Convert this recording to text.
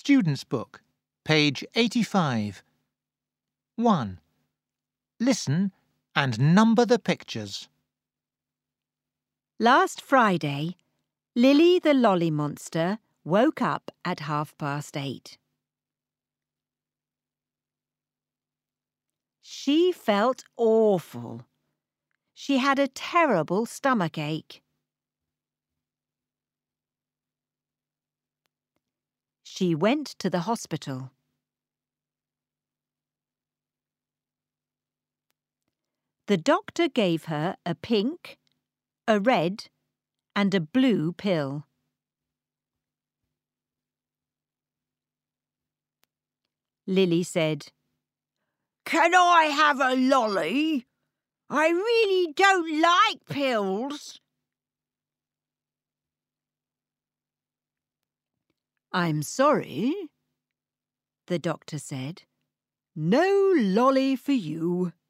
Student's Book, page 85. 1. Listen and number the pictures. Last Friday, Lily the Lolly Monster woke up at 8:30. She felt awful. She had a terrible stomachache. She went to the hospital. The doctor gave her a pink, a red, and a blue pill. Lily said, "Can I have a lolly? I really don't like pills." "I'm sorry," the doctor said. "No lolly for you."